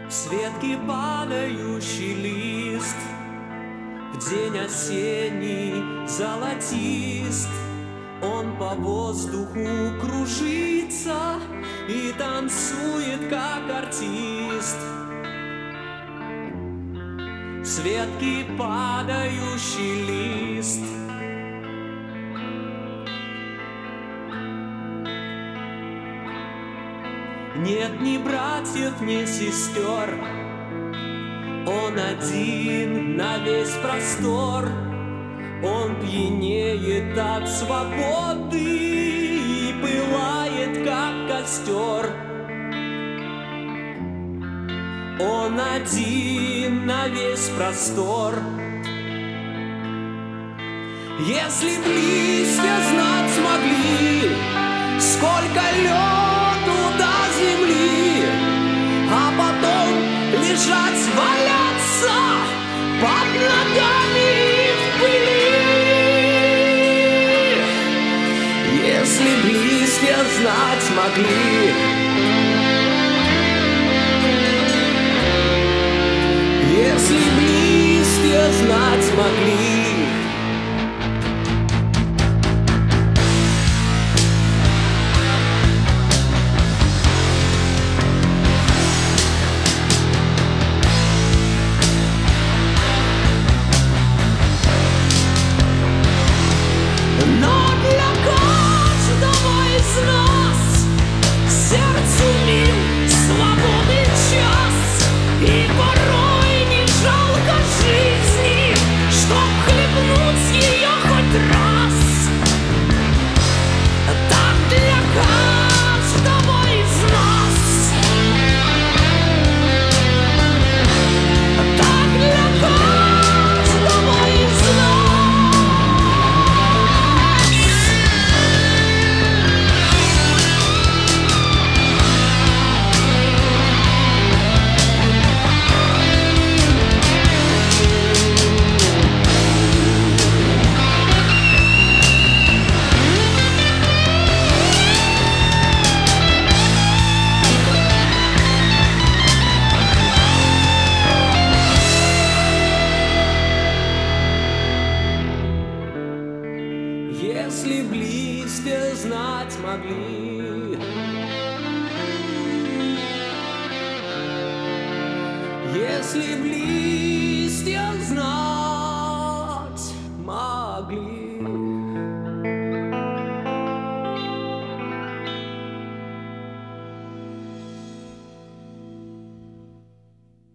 с ветки падающий лист, в день осенний золотист. Он по воздуху кружится и танцует, как артист. С ветки падающий лист. Нет ни братьев, ни сестер, он один на весь простор. Он пьянеет от свободы и пылает, как костер. Он один на весь простор. Если б листья знать смогли, сколько лёту до земли, а потом лежать, валяться под ногами в пыли. Если б листья знать могли, если б листья знать могли. Но для каждого из нас сердцу мил свободы час, и порой не жалко жизни, чтоб хлебнуть ее хоть раз. Так для каждого из нас, так для каждого из нас. Если б листья знать могли, если б листья